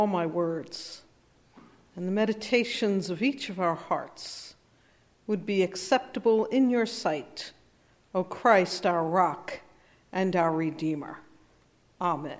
all my words and the meditations of each of our hearts would be acceptable in your sight, O Christ, our rock and our Redeemer. Amen.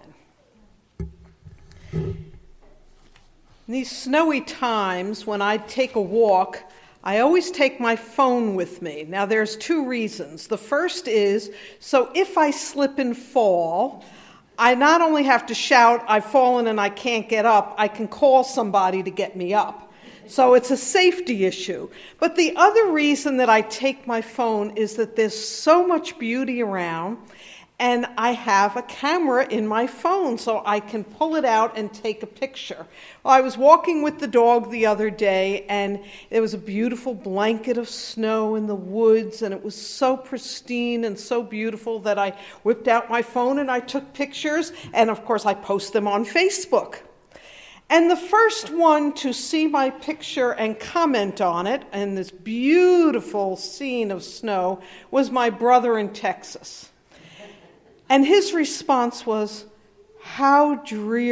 In these snowy times, when I take a walk, I always take my phone with me. Now, there's two reasons. The first is, so if I slip and fall, I not only have to shout, I've fallen and I can't get up, I can call somebody to get me up. So it's a safety issue. But the other reason that I take my phone is that there's so much beauty around, and I have a camera in my phone, so I can pull it out and take a picture. Well, I was walking with the dog the other day, and there was a beautiful blanket of snow in the woods, and it was so pristine and so beautiful that I whipped out my phone and I took pictures, and of course I post them on Facebook. And the first one to see my picture and comment on it, and this beautiful scene of snow, was my brother in Texas. And his response was, how dreary, ...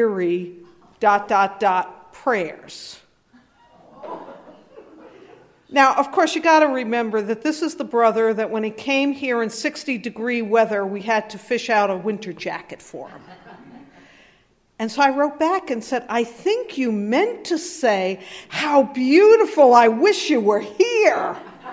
prayers. Now, of course, you got to remember that this is the brother that when he came here in 60-degree weather, we had to fish out a winter jacket for him. And so I wrote back and said, I think you meant to say, how beautiful, I wish you were here.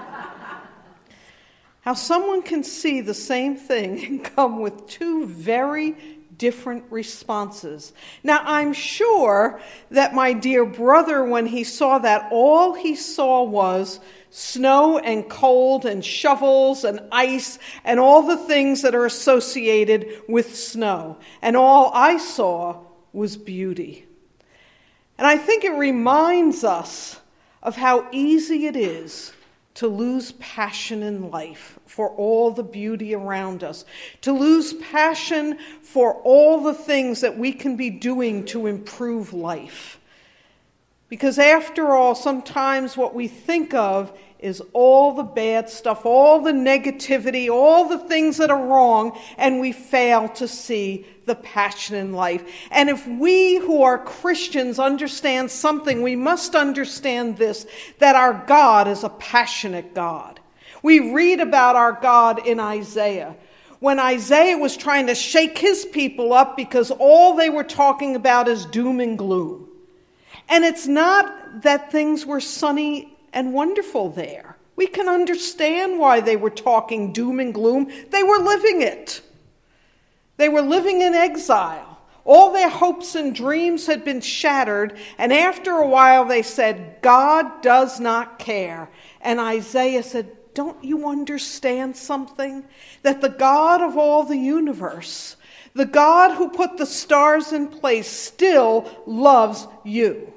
How someone can see the same thing and come with two very different responses. Now, I'm sure that my dear brother, when he saw that, all he saw was snow and cold and shovels and ice and all the things that are associated with snow. And all I saw was beauty. And I think it reminds us of how easy it is to lose passion in life for all the beauty around us, to lose passion for all the things that we can be doing to improve life. Because after all, sometimes what we think of is all the bad stuff, all the negativity, all the things that are wrong, and we fail to see the passion in life. And if we who are Christians understand something, we must understand this, that our God is a passionate God. We read about our God in Isaiah. When Isaiah was trying to shake his people up because all they were talking about is doom and gloom. And it's not that things were sunny and wonderful there. We can understand why they were talking doom and gloom. They were living it. They were living in exile. All their hopes and dreams had been shattered, and after a while they said, God does not care. And Isaiah said, don't you understand something? That the God of all the universe, the God who put the stars in place, still loves you.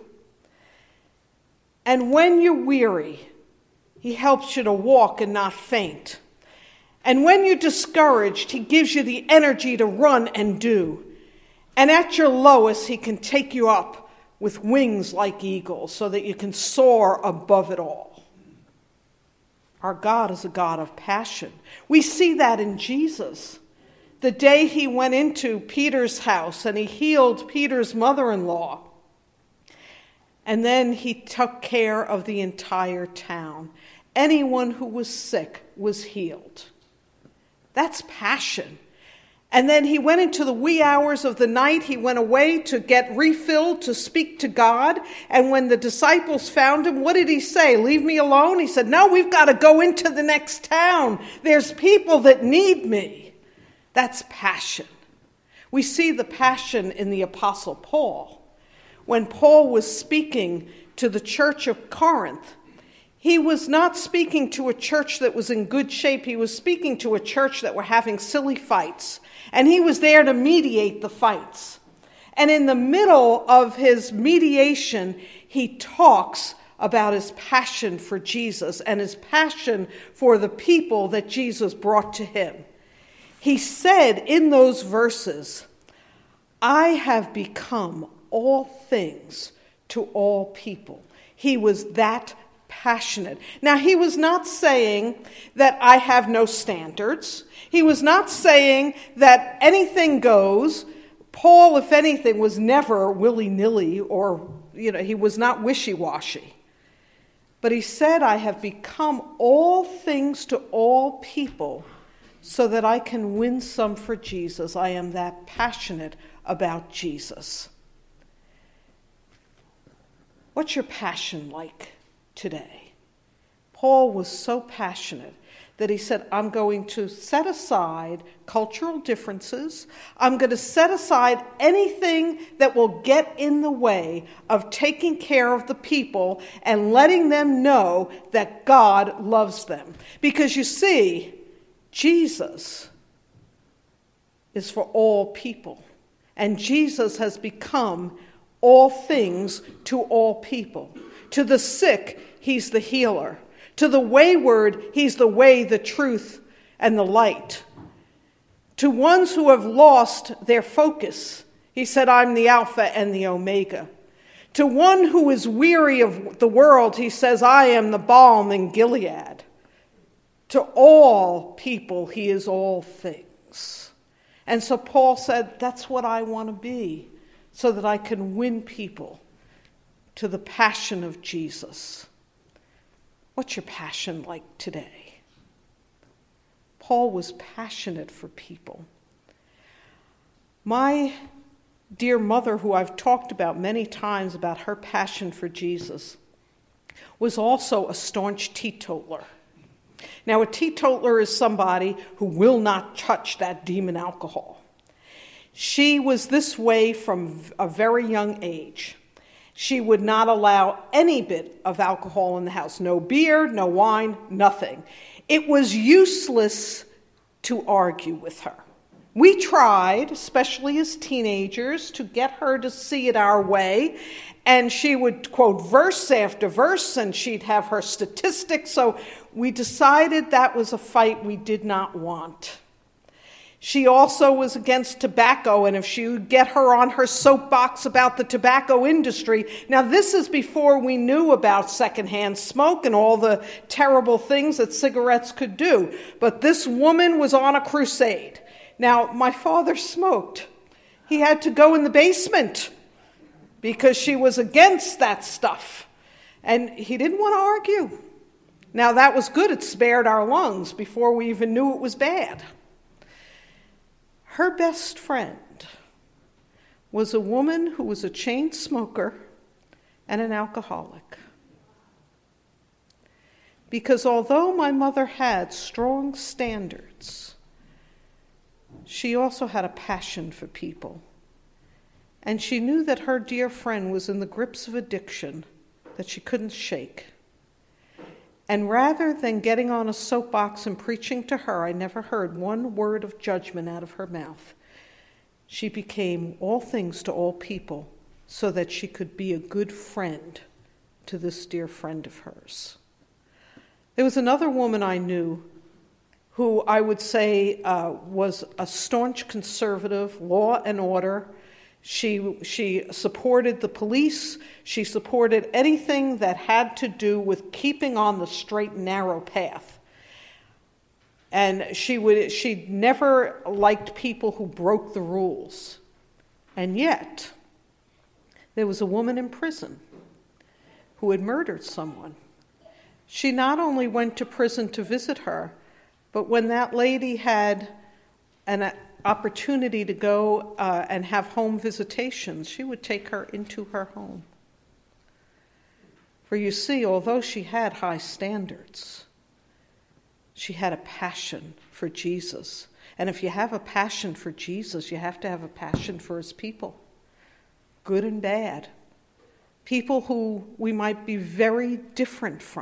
And when you're weary, he helps you to walk and not faint. And when you're discouraged, he gives you the energy to run and do. And at your lowest, he can take you up with wings like eagles so that you can soar above it all. Our God is a God of passion. We see that in Jesus. The day he went into Peter's house and he healed Peter's mother-in-law. And then he took care of the entire town. Anyone who was sick was healed. That's passion. And then he went into the wee hours of the night. He went away to get refilled, to speak to God. And when the disciples found him, what did he say? Leave me alone? He said, no, we've got to go into the next town. There's people that need me. That's passion. We see the passion in the Apostle Paul. When Paul was speaking to the church of Corinth, he was not speaking to a church that was in good shape. He was speaking to a church that were having silly fights. And he was there to mediate the fights. And in the middle of his mediation, he talks about his passion for Jesus and his passion for the people that Jesus brought to him. He said in those verses, I have become all things to all people. He was that passionate. Now, he was not saying that I have no standards. He was not saying that anything goes. Paul, if anything, was never willy-nilly or, he was not wishy-washy. But he said, I have become all things to all people so that I can win some for Jesus. I am that passionate about Jesus. What's your passion like today? Paul was so passionate that he said, I'm going to set aside cultural differences. I'm going to set aside anything that will get in the way of taking care of the people and letting them know that God loves them. Because you see, Jesus is for all people. And Jesus has become all things to all people. To the sick, he's the healer. To the wayward, he's the way, the truth, and the light. To ones who have lost their focus, he said, I'm the Alpha and the Omega. To one who is weary of the world, he says, I am the balm in Gilead. To all people, he is all things. And so Paul said, that's what I want to be, so that I can win people to the passion of Jesus. What's your passion like today? Paul was passionate for people. My dear mother, who I've talked about many times about her passion for Jesus, was also a staunch teetotaler. Now, a teetotaler is somebody who will not touch that demon alcohol. She was this way from a very young age. She would not allow any bit of alcohol in the house. No beer, no wine, nothing. It was useless to argue with her. We tried, especially as teenagers, to get her to see it our way. And she would quote verse after verse, and she'd have her statistics. So we decided that was a fight we did not want. She also was against tobacco, and if she would get her on her soapbox about the tobacco industry. Now, this is before we knew about secondhand smoke and all the terrible things that cigarettes could do. But this woman was on a crusade. Now, my father smoked. He had to go in the basement because she was against that stuff. And he didn't want to argue. Now, that was good. It spared our lungs before we even knew it was bad. Her best friend was a woman who was a chain smoker and an alcoholic. Because although my mother had strong standards, she also had a passion for people. And she knew that her dear friend was in the grips of addiction that she couldn't shake. And rather than getting on a soapbox and preaching to her, I never heard one word of judgment out of her mouth. She became all things to all people so that she could be a good friend to this dear friend of hers. There was another woman I knew who I would say was a staunch conservative, law and order. She supported the police. She supported anything that had to do with keeping on the straight and narrow path. And she never liked people who broke the rules. And yet, there was a woman in prison who had murdered someone. She not only went to prison to visit her, but when that lady had an opportunity to go and have home visitations, she would take her into her home. For you see, although she had high standards, she had a passion for Jesus. And if you have a passion for Jesus, you have to have a passion for his people, good and bad, people who we might be very different from.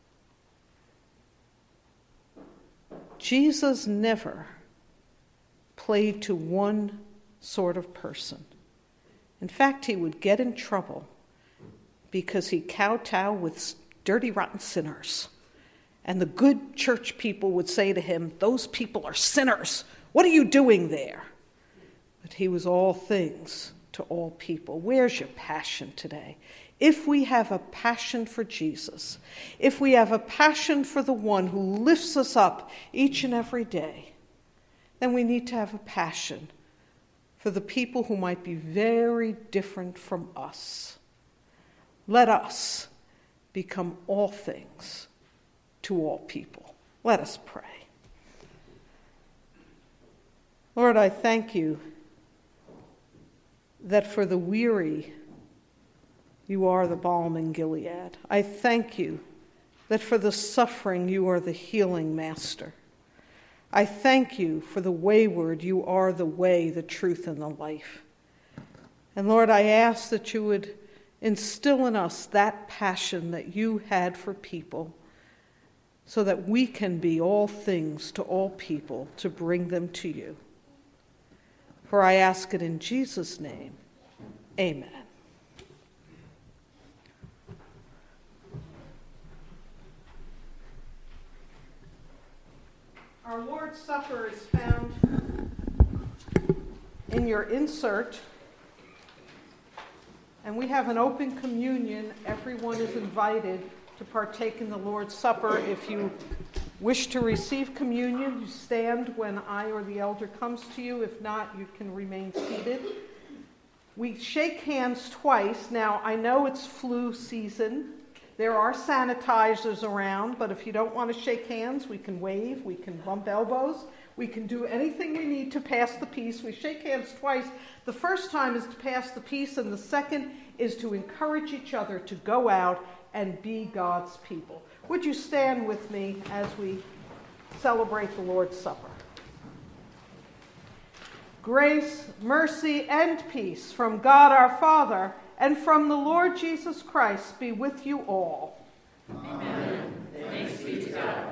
Jesus never played to one sort of person. In fact, he would get in trouble because he kowtowed with dirty, rotten sinners. And the good church people would say to him, those people are sinners. What are you doing there? But he was all things to all people. Where's your passion today? If we have a passion for Jesus, if we have a passion for the one who lifts us up each and every day, then we need to have a passion for the people who might be very different from us. Let us become all things to all people. Let us pray. Lord, I thank you that for the weary, you are the balm in Gilead. I thank you that for the suffering, you are the healing master. I thank you for the wayward, you are the way, the truth, and the life. And Lord, I ask that you would instill in us that passion that you had for people so that we can be all things to all people to bring them to you. For I ask it in Jesus' name. Amen. Our Lord's Supper is found in your insert, and we have an open communion. Everyone is invited to partake in the Lord's Supper. If you wish to receive communion, you stand when I or the elder comes to you. If not, you can remain seated. We shake hands twice. Now, I know it's flu season. There are sanitizers around, but if you don't want to shake hands, we can wave, we can bump elbows, we can do anything we need to pass the peace. We shake hands twice. The first time is to pass the peace, and the second is to encourage each other to go out and be God's people. Would you stand with me as we celebrate the Lord's Supper? Grace, mercy, and peace from God our Father and from the Lord Jesus Christ be with you all. Amen. Thanks be to God.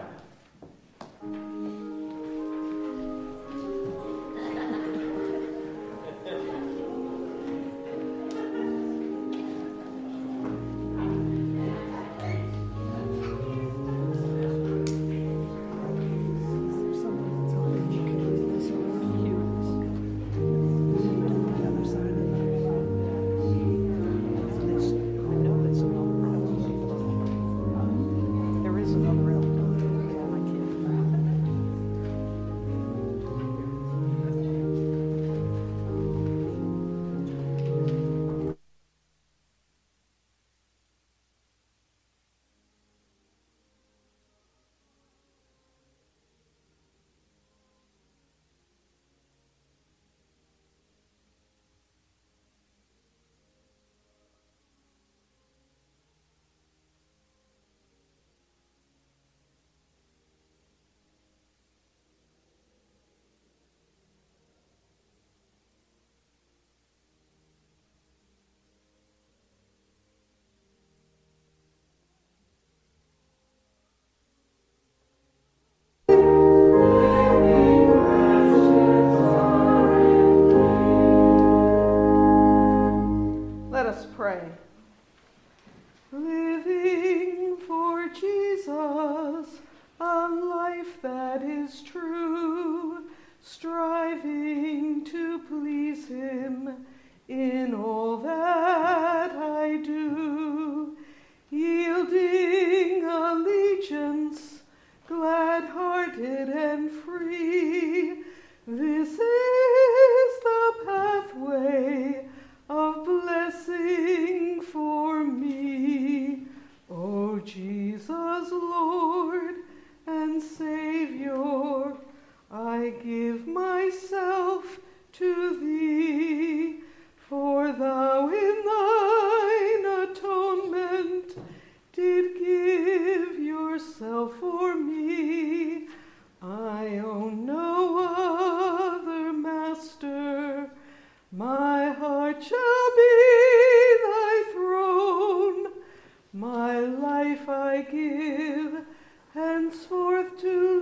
Living for Jesus, a life that is true, striving to please him in all that I do, yielding allegiance, glad-hearted and free. This is the pathway of blessing for me. O Jesus, Lord and Savior, I give myself to thee, for thou in thine atonement did give yourself for me. I own no other master. My heart shall be thy throne. My life I give henceforth to